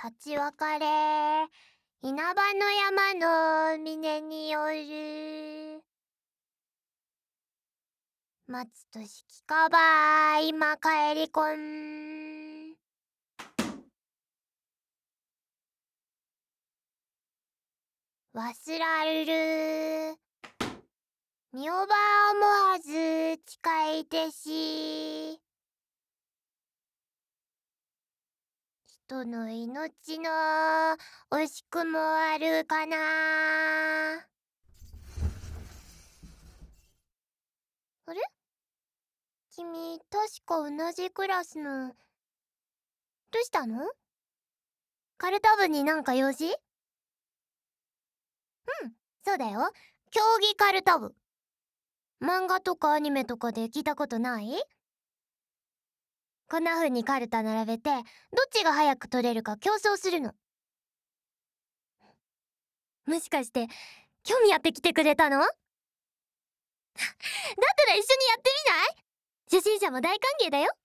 立ち別れ、稲葉の山の峰による。松としきかば今帰りこん。忘らるる。みおば思わず近いてし。人の命の惜しくもあるかな。あれ？君、確か同じクラスの。どうしたの？カルタ部になんか用事？うん、そうだよ。競技カルタ部。漫画とかアニメとかで聞いたことない？こんな風にカルタ並べて、どっちが早く取れるか競争するの。もしかして、興味あって来てくれたの？だったら一緒にやってみない？初心者も大歓迎だよ。